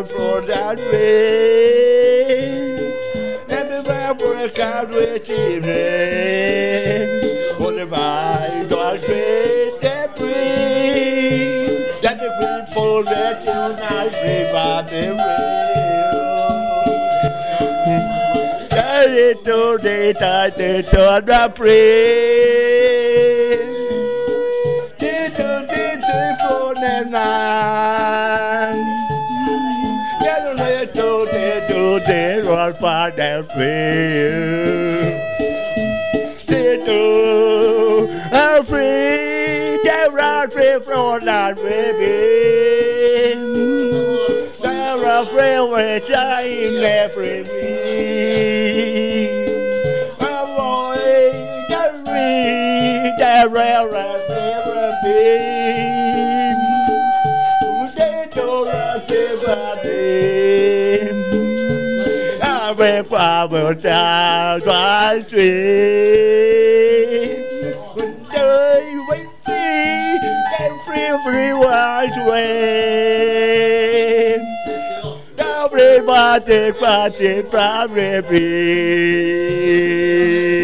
down for that way. And the man work out with evening. What am I going to debris? That the people that you not see by the rail. That it to the tide to the prayer. Để rồi pha đẹp về để từ free để ra free for that baby để ra free về trái mẹ free avoid để ra ra baby để từ ra baby về qua bờ trà thoải xuyên đời với free em free wild way everybody party baby